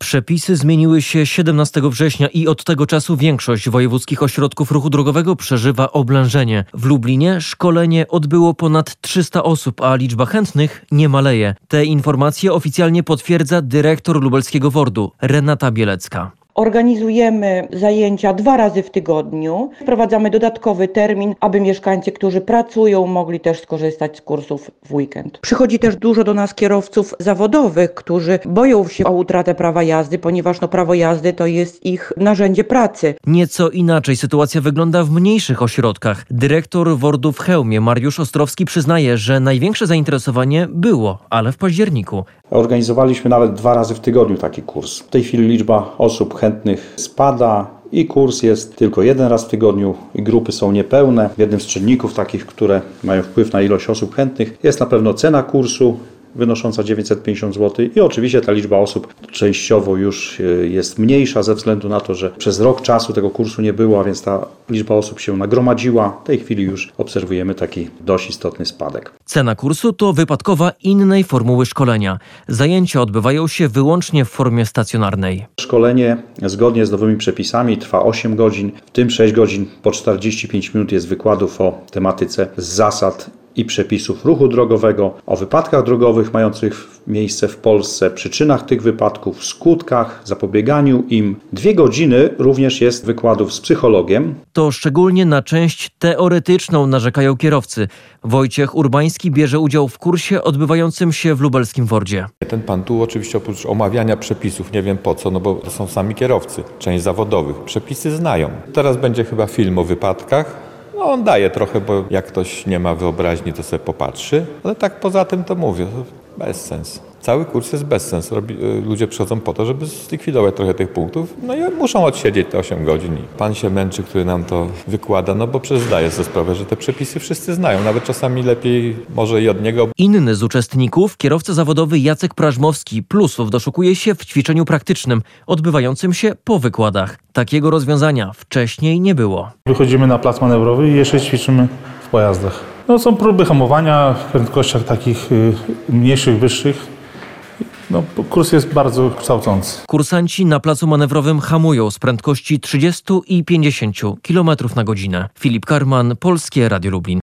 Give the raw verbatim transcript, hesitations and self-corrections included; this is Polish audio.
Przepisy zmieniły się siedemnastego września i od tego czasu większość wojewódzkich ośrodków ruchu drogowego przeżywa oblężenie. W Lublinie szkolenie odbyło ponad trzysta osób, a liczba chętnych nie maleje. Te informacje oficjalnie potwierdza dyrektor lubelskiego WORD-u Renata Bielecka. Organizujemy zajęcia dwa razy w tygodniu. Wprowadzamy dodatkowy termin, aby mieszkańcy, którzy pracują, mogli też skorzystać z kursów w weekend. Przychodzi też dużo do nas kierowców zawodowych, którzy boją się o utratę prawa jazdy, ponieważ no, prawo jazdy to jest ich narzędzie pracy. Nieco inaczej sytuacja wygląda w mniejszych ośrodkach. Dyrektor WORD-u w Chełmie Mariusz Ostrowski przyznaje, że największe zainteresowanie było, ale w październiku. Organizowaliśmy nawet dwa razy w tygodniu taki kurs. W tej chwili liczba osób chętnych spada i kurs jest tylko jeden raz w tygodniu i grupy są niepełne. Jednym z czynników takich, które mają wpływ na ilość osób chętnych, jest na pewno cena kursu wynosząca dziewięćset pięćdziesiąt złotych i oczywiście ta liczba osób częściowo już jest mniejsza ze względu na to, że przez rok czasu tego kursu nie było, a więc ta liczba osób się nagromadziła. W tej chwili już obserwujemy taki dość istotny spadek. Cena kursu to wypadkowa innej formuły szkolenia. Zajęcia odbywają się wyłącznie w formie stacjonarnej. Szkolenie zgodnie z nowymi przepisami trwa osiem godzin, w tym sześć godzin po czterdzieści pięć minut jest wykładów o tematyce zasad i przepisów ruchu drogowego, o wypadkach drogowych mających miejsce w Polsce, przyczynach tych wypadków, skutkach, zapobieganiu im. Dwie godziny również jest wykładów z psychologiem. To szczególnie na część teoretyczną narzekają kierowcy. Wojciech Urbański bierze udział w kursie odbywającym się w lubelskim WORD-zie. Ten pan tu oczywiście oprócz omawiania przepisów, nie wiem po co, no bo to są sami kierowcy, część zawodowych. Przepisy znają. Teraz będzie chyba film o wypadkach. No on daje trochę, bo jak ktoś nie ma wyobraźni, to sobie popatrzy. Ale tak poza tym to mówię, bez sensu. Cały kurs jest bez sensu. Robi, ludzie przychodzą po to, żeby zlikwidować trochę tych punktów. No i muszą odsiedzieć te osiem godzin. I pan się męczy, który nam to wykłada, no bo przecież zdaje sobie sprawę, że te przepisy wszyscy znają. Nawet czasami lepiej może i od niego. Inny z uczestników, kierowca zawodowy Jacek Prażmowski, plusów doszukuje się w ćwiczeniu praktycznym, odbywającym się po wykładach. Takiego rozwiązania wcześniej nie było. Wychodzimy na plac manewrowy i jeszcze ćwiczymy w pojazdach. No, są próby hamowania w prędkościach takich y, mniejszych, wyższych. No, kurs jest bardzo kształcący. Kursanci na placu manewrowym hamują z prędkości trzydziestu i pięćdziesięciu kilometrów na godzinę. Filip Karman, Polskie Radio Lublin.